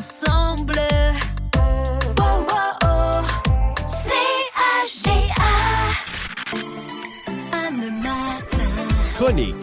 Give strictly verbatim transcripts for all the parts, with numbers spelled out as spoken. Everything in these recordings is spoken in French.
ensemble. Oh, oh, oh. C H G A. Anne matin. Chronique.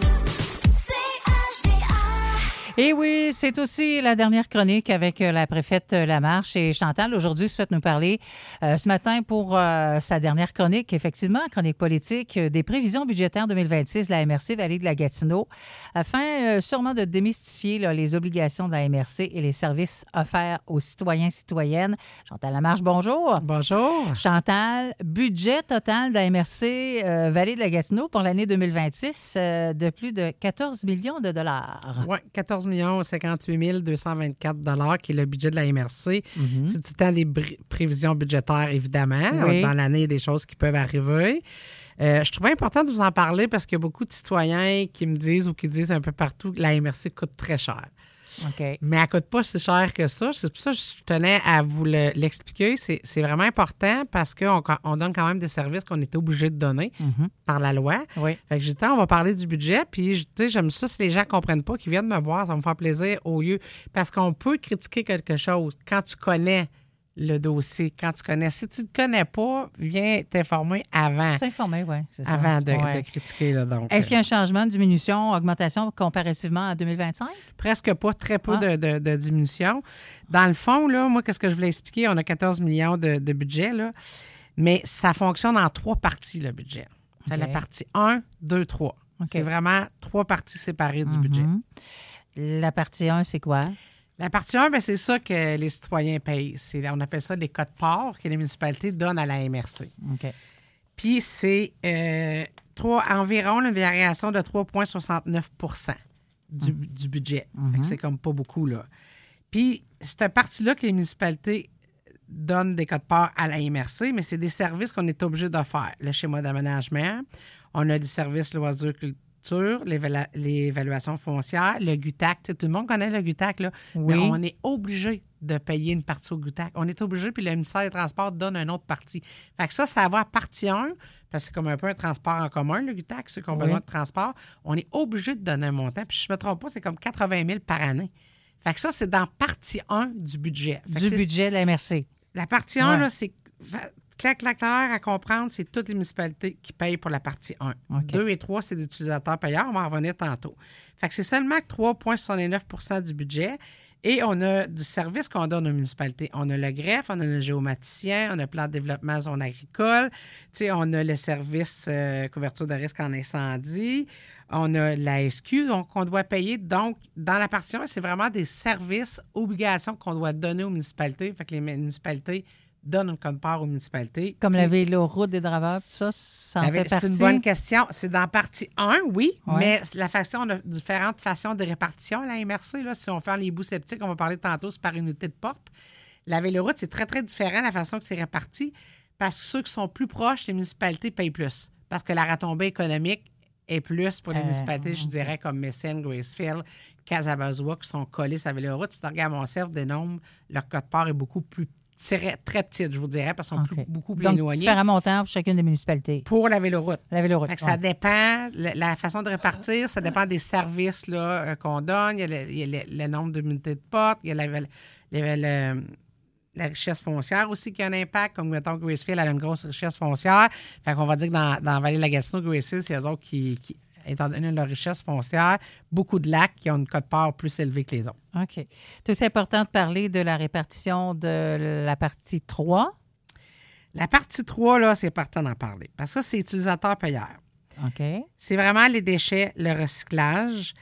Et oui, c'est aussi la dernière chronique avec la préfète Lamarche et Chantal. Aujourd'hui, souhaite nous parler euh, ce matin pour euh, sa dernière chronique, effectivement, chronique politique, euh, des prévisions budgétaires deux mille vingt-six de la M R C Vallée de la Gatineau, afin euh, sûrement de démystifier là, les obligations de la M R C et les services offerts aux citoyens et citoyennes. Chantal Lamarche, bonjour. Bonjour. Chantal, budget total de la M R C euh, Vallée de la Gatineau pour l'année deux mille vingt-six euh, de plus de quatorze millions de dollars. Oui, quatorze millions cinquante-huit mille deux cent vingt-quatre dollars qui est le budget de la M R C. Mm-hmm. C'est tout le temps des br- prévisions budgétaires, évidemment. Oui. Dans l'année, il y a des choses qui peuvent arriver. Euh, je trouvais important de vous en parler parce qu'il y a beaucoup de citoyens qui me disent ou qui disent un peu partout que la M R C coûte très cher. OK. Mais elle ne coûte pas si cher que ça. C'est pour ça que je tenais à vous le, l'expliquer. C'est, c'est vraiment important parce qu'on on donne quand même des services qu'on était obligé de donner mm-hmm. par la loi. Oui. Fait que j'ai dit, on va parler du budget. Puis, tu sais, j'aime ça si les gens ne comprennent pas, qu'ils viennent me voir, ça va me faire plaisir au lieu. Parce qu'on peut critiquer quelque chose quand tu connais le dossier, quand tu connais. Si tu ne le connais pas, viens t'informer avant. S'informer, oui, c'est ça. Avant de, ouais. de critiquer. Là, donc, Est-ce qu'il y a un changement, diminution, augmentation comparativement à deux mille vingt-cinq? Presque pas, très peu ah. de, de, de diminution. Dans le fond, là, moi, qu'est-ce que je voulais expliquer? On a quatorze millions de, de budget, là, mais ça fonctionne en trois parties, le budget. Okay. La partie un, deux, trois. Okay. C'est vraiment trois parties séparées du mm-hmm. budget. La partie un, c'est quoi? La partie un, bien, c'est ça que les citoyens payent. C'est, on appelle ça les codes-parts que les municipalités donnent à la M R C. OK. Puis, c'est euh, trois, environ une variation de trois virgule soixante-neuf pour cent du, mm. du budget. Mm-hmm. Fait que c'est comme pas beaucoup, là. Puis, cette partie-là que les municipalités donnent des codes-parts à la M R C, mais c'est des services qu'on est obligé de faire. Le schéma d'aménagement, on a des services loisirs culturels, L'évalu- l'évaluation foncière, le G U T A C. Tout le monde connaît le G U T A C, là. Oui. Mais on est obligé de payer une partie au G U T A C. On est obligé, puis le ministère des Transports donne une autre partie. Fait que ça, ça va à partie un, parce que c'est comme un peu un transport en commun, le G U T A C, ceux qui ont oui. besoin de transport. On est obligé de donner un montant. Puis, je ne me trompe pas, c'est comme quatre-vingt mille par année. Fait que ça, c'est dans partie un du budget. Fait du que budget de la M R C. La partie un, ouais. là, c'est... Clac, clac, clair à comprendre, c'est toutes les municipalités qui payent pour la partie un. Okay. deux et trois, c'est des utilisateurs payeurs. On va en revenir tantôt. Fait que c'est seulement trois virgule soixante-neuf pour cent du budget. Et on a du service qu'on donne aux municipalités. On a le greffe, on a le géomaticien, on a le plan de développement zone agricole, tu sais, on a le service euh, couverture de risque en incendie, on a la S Q, donc on doit payer. Donc, dans la partie un, c'est vraiment des services, obligations qu'on doit donner aux municipalités. Fait que les municipalités donne une code-part aux municipalités. Comme Puis, la vélo-route des draveurs, tout ça, ça en fait partie? C'est une bonne question. C'est dans partie un, oui, ouais. mais la façon, on a différentes façons de répartition à la M R C. Là. Si on fait les bouts sceptiques, on va parler tantôt, c'est par unité de porte. La véloroute, c'est très, très différent la façon que c'est réparti parce que ceux qui sont plus proches, les municipalités payent plus. Parce que la retombée économique est plus pour les euh, municipalités, je dirais, comme Messine, Gracefield, Kazabazoua, qui sont collés sur la véloroute. Si tu regardes mon cerf des nombres, leur code-part est beaucoup plus Très, très petite, je vous dirais, parce qu'ils sont okay. plus, beaucoup plus Donc, éloignés. Donc, différents montants pour chacune des municipalités. Pour la véloroute. La véloroute. Fait que ouais. Ça dépend, la, la façon de répartir, ça dépend des services là, euh, qu'on donne. Il y a le, il y a le, le nombre d'unités de porte, il y a la, la, la, la, la richesse foncière aussi qui a un impact. Comme, mettons, Gracefield a une grosse richesse foncière. Fait qu'on va dire que dans, dans la vallée de la Gatineau, Gracefield, c'est eux autres qui... qui étant donné leur richesse foncière, beaucoup de lacs qui ont une quote-part plus élevée que les autres. OK. C'est important de parler de la répartition de la partie trois. La partie trois, là, c'est important d'en parler. Parce que ça, c'est utilisateur-payeur. OK. C'est vraiment les déchets, le recyclage.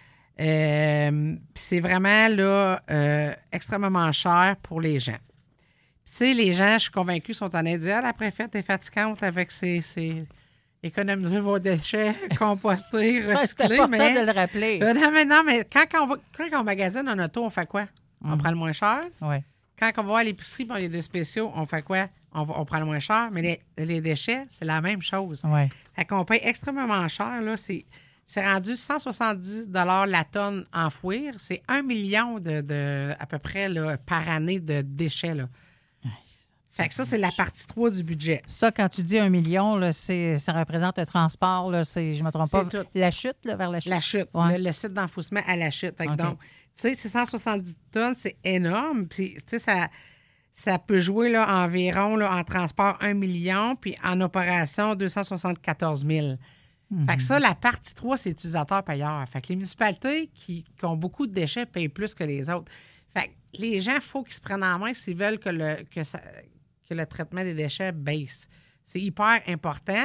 Euh, c'est vraiment là, euh, extrêmement cher pour les gens. Tu sais, les gens, je suis convaincue, sont en train de dire ah, la préfète est fatigante avec ses... ses... économiser vos déchets, composter, recycler. C'est important mais... de le rappeler. Euh, non, mais non, mais quand, quand, on, va, quand on magasine en auto, on fait quoi? On mm. prend le moins cher. Oui. Quand on va à l'épicerie, il y a des spéciaux, on fait quoi? On, va, on prend le moins cher. Mais les, les déchets, c'est la même chose. Oui. Fait qu'on paye extrêmement cher. Là, c'est, c'est rendu cent soixante-dix dollars la tonne enfouir. C'est un million de, de, à peu près là, par année de déchets. Là. Fait que ça, c'est la partie trois du budget. Ça, quand tu dis un million, là, c'est, ça représente le transport, là, c'est, je ne me trompe pas, C'est tout. la chute, là, vers la chute. La chute, Ouais. le, le site d'enfouissement à la chute. Fait que OK. donc, tu sais, c'est cent soixante-dix tonnes, c'est énorme. Puis, tu sais, ça, ça peut jouer là, environ là, en transport un million, puis en opération deux cent soixante-quatorze mille. Fait que ça, la partie trois, c'est utilisateur-payeur. Fait que les municipalités qui, qui ont beaucoup de déchets payent plus que les autres. Fait que les gens, il faut qu'ils se prennent en main s'ils veulent que le, que, ça, que le traitement des déchets baisse. C'est hyper important.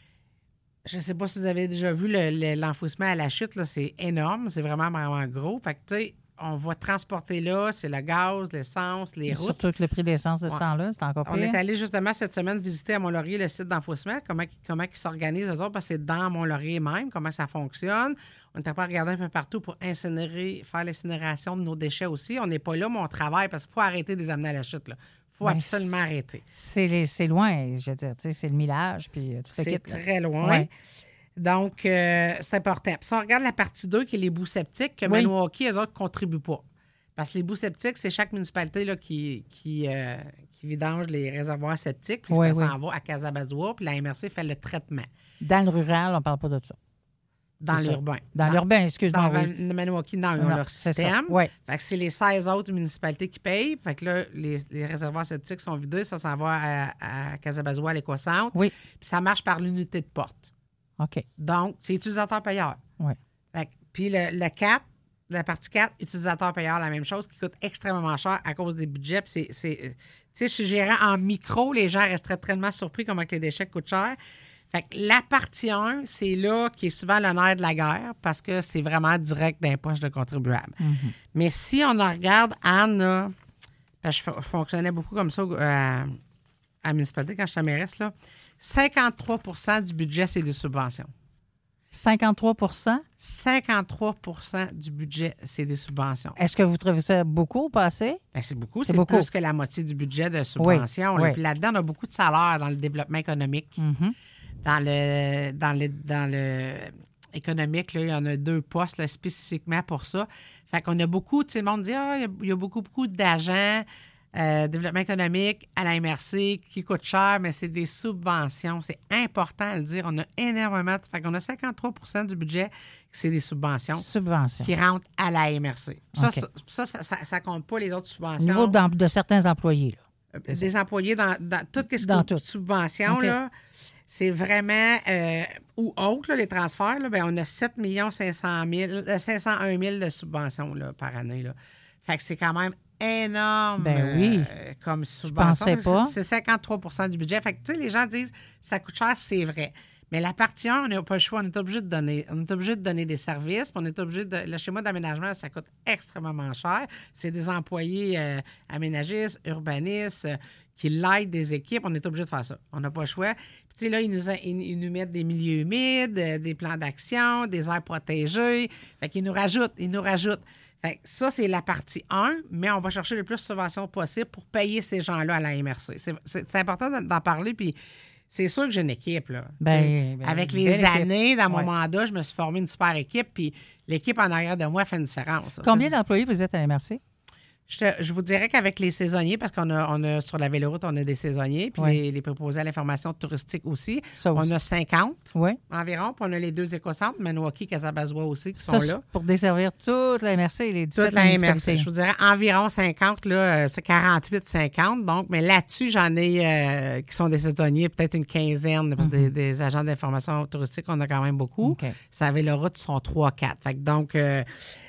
Je ne sais pas si vous avez déjà vu le, le, l'enfouissement à la chute, là, c'est énorme. C'est vraiment, vraiment gros. Fait que, tu sais, on va transporter là, c'est le gaz, l'essence, les routes. Surtout que le prix d'essence de ce Ouais. temps-là, c'est encore pire. On est allé justement cette semaine visiter à Mont-Laurier le site d'enfouissement, comment, comment ils s'organisent, eux autres, parce que c'est dans Mont-Laurier même, comment ça fonctionne. On est après à regarder un peu partout pour incinérer, faire l'incinération de nos déchets aussi. On n'est pas là, mais on travaille parce qu'il faut arrêter de les amener à la chute. Il faut Ben, absolument arrêter. C'est, les, c'est loin, je veux dire, tu sais, c'est le millage, puis euh, tout ce C'est kit, là. très loin. Ouais. Donc, euh, c'est important. Puis si on regarde la partie deux, qui est les boues septiques, que Oui. Maniwaki, eux autres, ne contribuent pas. Parce que les boues septiques, c'est chaque municipalité là, qui, qui, euh, qui vidange les réservoirs septiques, puis Oui, ça oui. s'en va à Casabazoua, puis la M R C fait le traitement Dans le rural, on ne parle pas de ça. dans C'est ça. l'urbain. Dans, l'urbain, excuse-moi. Dans oui. Van- Maniwaki, non, ils ont Non, leur c'est ça. système. Ouais. Fait que c'est les seize autres municipalités qui payent. Fait que là, les, les réservoirs septiques sont vidés, ça s'en va à, à Casabazoua, à l'Écocentre. Oui. Puis ça marche par l'unité de porte. OK. Donc, c'est utilisateur payeur. Oui. Fait que- puis le, le quatre, la partie quatre, utilisateur payeur, la même chose, qui coûte extrêmement cher à cause des budgets. Puis c'est, c'est, euh, tu sais, je suis gérant en micro, les gens resteraient tellement surpris comment que les déchets coûtent cher. Fait que la partie un, c'est là qui est souvent le nerf de la guerre parce que c'est vraiment direct dans les poches de contribuables. Mais si on en regarde, Anne, là, parce que je f- fonctionnais beaucoup comme ça euh, à la municipalité quand j'étais mairesse, là, cinquante-trois pour cent du budget, c'est des subventions. cinquante-trois pour cent. cinquante-trois pour cent du budget, c'est des subventions. Est-ce que vous trouvez ça beaucoup ou pas assez? Ben, c'est beaucoup, C'est c'est, beaucoup. plus que la moitié du budget de subventions. Oui, là. oui. Puis là-dedans, on a beaucoup de salaires dans le développement économique. Mhm. Dans le dans le dans le économique, là, il y en a deux postes là, spécifiquement pour ça. Fait qu'on a beaucoup, tu sais, le monde dit ah, il y a- il y, a beaucoup, beaucoup d'agents euh, développement économique à la M R C qui coûtent cher, mais c'est des subventions. C'est important à le dire. On a énormément. Fait qu'on a cinquante-trois pour cent du budget, c'est des subventions Subvention. qui rentrent à la M R C. Ça, OK. ça, ça, ça, ça, ça compte pas les autres Au subventions. niveau d'em- de certains employés, là. Euh, des employés dans, dans tout ce qui Dans est tout. subvention, OK. là, c'est vraiment, euh, ou autres, là, les transferts, là, ben, on a sept millions cinq cent mille, euh, cinq cent un mille de subventions là, par année. Là. Fait que c'est quand même énorme Ben oui. euh, comme subvention. pensais pas. C'est, c'est cinquantre-trois pour cent du budget. Fait que, tu sais, les gens disent ça coûte cher, c'est vrai. Mais la partie un, on n'a pas le choix. On est obligé de donner, on est obligé de donner des services. Puis on est obligé de. Le schéma d'aménagement, ça coûte extrêmement cher. C'est des employés euh, aménagistes, urbanistes, euh, qui l'aident des équipes. On est obligé de faire ça. On n'a pas le choix. Puis, tu sais, là, ils nous, a- ils, ils nous mettent des milieux humides, euh, des plans d'action, des aires protégées. Fait qu'ils nous rajoutent, ils nous rajoutent. Fait que ça, c'est la partie un, mais on va chercher le plus de subventions possible pour payer ces gens-là à la M R C. C'est, c'est, c'est important d'en d'en parler, puis c'est sûr que j'ai une équipe, là. Ben, Tu sais, ben, avec une les belle équipe. années, dans mon Ouais. mandat, je me suis formé une super équipe, puis l'équipe en arrière de moi fait une différence. Combien Ça, d'employés vous êtes à la M R C? je, te- je vous dirais qu'avec les saisonniers, parce qu'on a, on a sur la véloroute, on a des saisonniers, puis Ouais. les, les préposés à l'information touristique aussi. Ça aussi. On a cinquante Oui. environ, puis on a les deux écocentres, Maniwaki, Casabazoua aussi, qui Ça, sont là. c'est pour desservir toute la M R C et les dix-sept Toute la M R C. municipalités. Je vous dirais environ cinquante, là, euh, c'est quarante-huit cinquante. Donc, mais là-dessus, j'en ai euh, qui sont des saisonniers, peut-être une quinzaine, parce que des, des agents d'information touristique, on a quand même beaucoup. OK. Ça avait le route, ils sont trois quatre. Fait que donc, euh,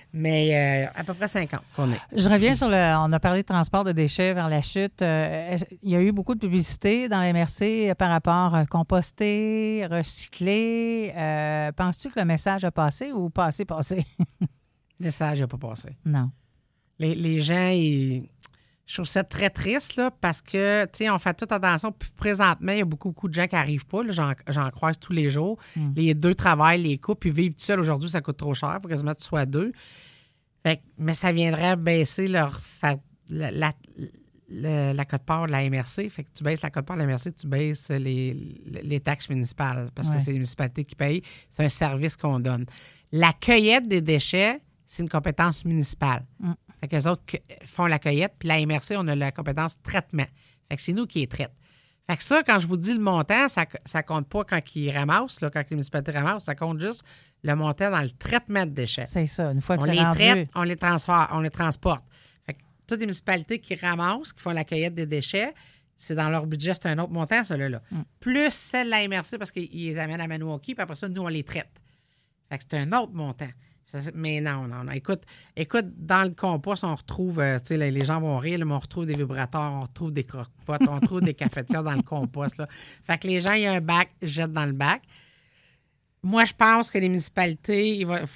mais euh, à peu près cinquante qu'on est. Je reviens sur le. On a parlé de transport de déchets vers la chute. Euh, est-ce- il y a eu beaucoup de publicité dans la M R C par rapport à composter, recycler. Euh, penses-tu que le message a passé ou pas assez passé? Le message n'a pas passé. Non. Les, les gens, ils- je trouve ça très triste, là, parce que, tu sais, on fait toute attention. Puis présentement, il y a beaucoup, beaucoup de gens qui n'arrivent pas. là. J'en, j'en croise tous les jours. Les deux travaillent, les couples, puis vivre tout seul aujourd'hui, ça coûte trop cher. Il faut quasiment que tu sois deux. Fait que- mais ça viendrait baisser leur fa- la, la, la, la cote-part de la M R C. Fait que tu baisses la cote-part de la M R C, tu baisses les, les taxes municipales parce Ouais. que c'est les municipalités qui payent. C'est un service qu'on donne. La cueillette des déchets, c'est une compétence municipale. Mm. Fait qu'eux autres que- font la cueillette, puis la M R C, on a la compétence traitement. Fait que c'est nous qui les traite. Fait que ça, quand je vous dis le montant, ça ne compte pas quand ils ramassent, là, quand les municipalités ramassent, ça compte juste le montant dans le traitement de déchets. C'est ça, une fois que on c'est les rendu. traite, on les transfère, on les transporte. Fait que toutes les municipalités qui ramassent, qui font la cueillette des déchets, c'est dans leur budget, c'est un autre montant, celui-là. Mm. Plus celle de la M R C, parce qu'ils les amènent à Maniwaki, puis après ça, nous, on les traite. Fait que c'est un autre montant. Mais non, non, non. Écoute, écoute dans le compost, on retrouve, euh, tu sais, les gens vont rire, là, mais on retrouve des vibrateurs, on retrouve des croque-potes, on retrouve des cafetières dans le compost. Là. Fait que les gens, il y a un bac, jettent dans le bac. Moi, je pense que les municipalités, il va,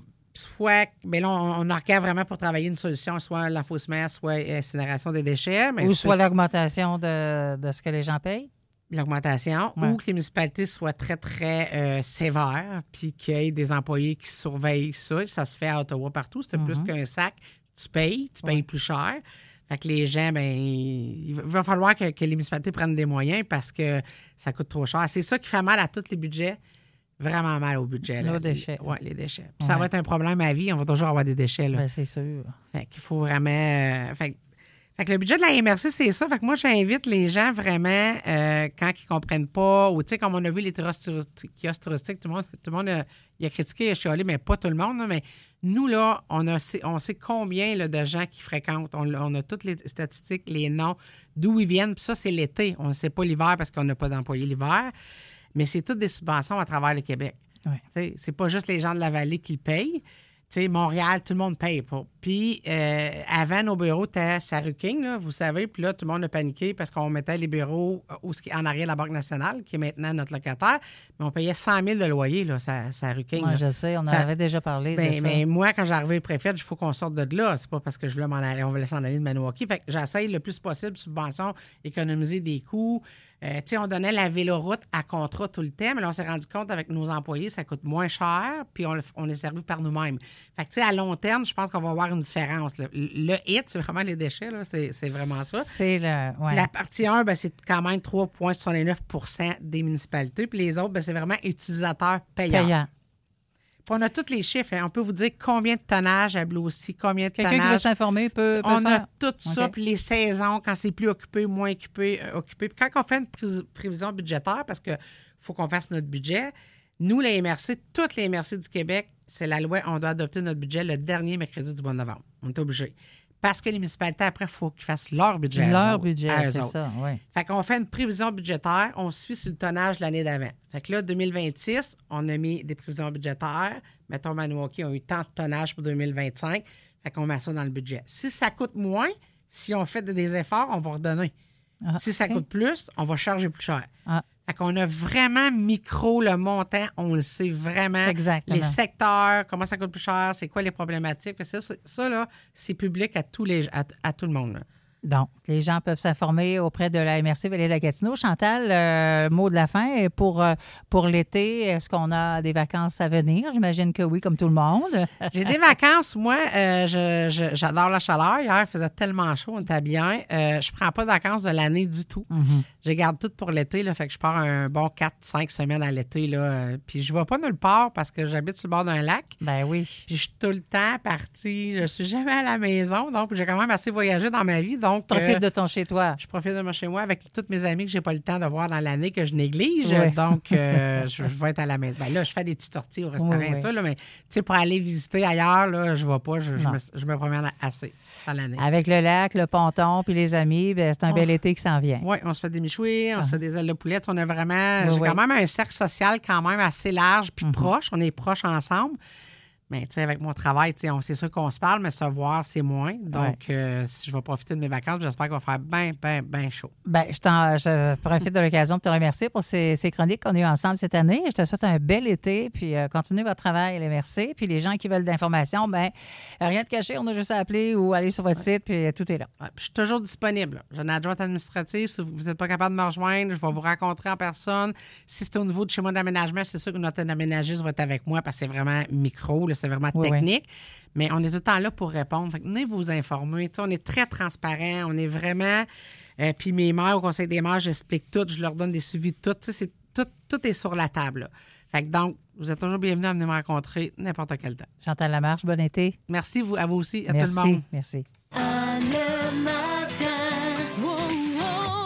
soit, bien là, on, on regarde vraiment pour travailler une solution, soit l'enfouissement, soit l'incinération des déchets. Mais ou soit l'augmentation de, de ce que les gens payent. L'augmentation, ouais. ou que les municipalités soient très, très euh, sévères, puis qu'il y ait des employés qui surveillent ça. Ça se fait à Ottawa partout. C'est mm-hmm. plus qu'un sac. Tu payes, tu payes ouais. plus cher. Fait que les gens, bien, il va falloir que, que les municipalités prennent des moyens parce que ça coûte trop cher. C'est ça qui fait mal à tous les budgets. Vraiment mal au budget. Les déchets. Oui, les déchets. Puis ouais. ça va être un problème à vie. On va toujours avoir des déchets. Là. Bien, c'est sûr. Fait qu'il faut vraiment... Euh, fait Fait que le budget de la M R C, c'est ça. Fait que moi, j'invite les gens vraiment, euh, quand ils ne comprennent pas, ou tu sais, comme on a vu les kiosques touristiques, tout le monde, tout le monde a, il a critiqué, il a chialé, mais pas tout le monde. Là, mais nous, là, on, a, on sait combien là, de gens qui fréquentent. On, on a toutes les statistiques, les noms, d'où ils viennent. Puis ça, c'est l'été. On ne sait pas l'hiver parce qu'on n'a pas d'employés l'hiver. Mais c'est toutes des subventions à travers le Québec. Ouais. Tu sais, c'est pas juste les gens de la vallée qui le payent. Tu sais, Montréal, tout le monde paye pas. Puis, euh, avant, nos bureaux étaient à Sarah King, là, vous savez. Puis là, tout le monde a paniqué parce qu'on mettait les bureaux en arrière de la Banque nationale, qui est maintenant notre locataire. Mais on payait cent mille de loyer, là, à Sarah King. Moi, je sais, on en ça, avait déjà parlé ben, de ça. Mais moi, quand j'arrivais préfète, il faut qu'on sorte de là. C'est pas parce que je voulais m'en aller, on voulait s'en aller de Maniwaki. Fait que j'essaye le plus possible, subvention, économiser des coûts. Euh, tu sais, on donnait la véloroute à contrat tout le temps, mais là, on s'est rendu compte avec nos employés, ça coûte moins cher, puis on, on est servi par nous-mêmes. Fait que, tu sais, à long terme, je pense qu'on va avoir une différence. Là. Le hit, c'est vraiment les déchets, là, c'est, c'est vraiment ça. C'est le, ouais. La partie un, ben, c'est quand même trois virgule soixante-neuf pour cent des municipalités, puis les autres, ben, c'est vraiment utilisateurs payants. Payant. Puis on a tous les chiffres. Hein. On peut vous dire combien de tonnage à Blossie, combien de Quelqu'un tonnage. qui veut s'informer peut, peut On faire. a tout ça, okay. puis les saisons, quand c'est plus occupé, moins occupé, euh, occupé. Puis quand on fait une pré- prévision budgétaire, parce qu'il faut qu'on fasse notre budget, nous, les M R C, toutes les M R C du Québec, c'est la loi, on doit adopter notre budget le dernier mercredi du mois de novembre. On est obligé. Parce que les municipalités, après, il faut qu'ils fassent leur budget. Leur autres, budget, c'est autres. Ça, oui. Fait qu'on fait une prévision budgétaire, on suit sur le tonnage de l'année d'avant. Fait que là, deux mille vingt-six, on a mis des prévisions budgétaires. Mettons, Maniwaki a eu tant de tonnage pour deux mille vingt-cinq. Fait qu'on met ça dans le budget. Si ça coûte moins, si on fait des efforts, on va redonner. Ah, si ça okay. coûte plus, on va charger plus cher. Ah. Fait qu'on a vraiment micro le montant, on le sait vraiment. Exactement. Les secteurs, comment ça coûte plus cher, c'est quoi les problématiques. Ça, ça là, c'est public à, tous les, à, à tout le monde. Là. Donc, les gens peuvent s'informer auprès de la M R C Vallée de la Gatineau. Chantal, euh, mot de la fin, pour, euh, pour l'été, est-ce qu'on a des vacances à venir? J'imagine que oui, comme tout le monde. J'ai des vacances, moi. Euh, je, je, j'adore la chaleur. Hier, il faisait tellement chaud, on était bien. Euh, je prends pas de vacances de l'année du tout. Mm-hmm. Je garde tout pour l'été, là, fait que je pars un bon quatre cinq semaines à l'été. Là, puis je vais pas nulle part parce que j'habite sur le bord d'un lac. Ben oui. Puis je suis tout le temps partie. Je suis jamais à la maison, donc j'ai quand même assez voyagé dans ma vie. Donc, tu profites euh, de ton chez-toi. Je profite de mon chez-moi avec tous mes amis que j'ai pas le temps de voir dans l'année, que je néglige. Oui. Donc, euh, je, je vais être à la maison. Ben là, je fais des petites sorties au restaurant, oui, oui. ça, là, mais tu sais, pour aller visiter ailleurs, là, je vais pas. Je, je, me, je me promène assez dans l'année. Avec le lac, le ponton, puis les amis, ben, c'est un oh. bel été qui s'en vient. Oui, on se fait des michouis, on ah. se fait des ailes de poulet. On a vraiment, oui, j'ai oui. quand même un cercle social quand même assez large puis mm-hmm. proche. On est proches ensemble. Mais tu sais, avec mon travail, tu sais, c'est sûr qu'on se parle, mais se voir, c'est moins. Donc, ouais. euh, si je vais profiter de mes vacances, j'espère qu'il va faire bien, bien, bien chaud. Bien, je, t'en, je profite de l'occasion de te remercier pour ces, ces chroniques qu'on a eues ensemble cette année. Je te souhaite un bel été, puis euh, continuez votre travail, les merci. Puis les gens qui veulent d'informations, bien, rien de caché, on a juste à appeler ou aller sur votre ouais. site, puis tout est là. Ouais, je suis toujours disponible. J'ai une adjointe administrative. Si vous n'êtes pas capable de me rejoindre, je vais vous rencontrer en personne. Si c'est au niveau de chez moi d'aménagement, c'est sûr que notre aménagiste va être avec moi parce que c'est vraiment micro, là, c'est vraiment oui, technique. Oui. Mais on est tout le temps là pour répondre. Fait que venez vous informer. T'sais, on est très transparent. On est vraiment... Euh, puis mes maires, au Conseil des maires, j'explique tout. Je leur donne des suivis de tout. C'est, tout. Tout est sur la table. Là. Fait que donc, vous êtes toujours bienvenus à venir me rencontrer n'importe quel temps. Chantal Lamarche, bon été. Merci vous, à vous aussi, à merci, tout le monde. Merci. Anne matin. Wow, wow.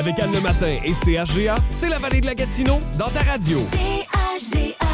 Avec Anne le matin et C H G A, c'est la vallée de la Gatineau dans ta radio. C H G A.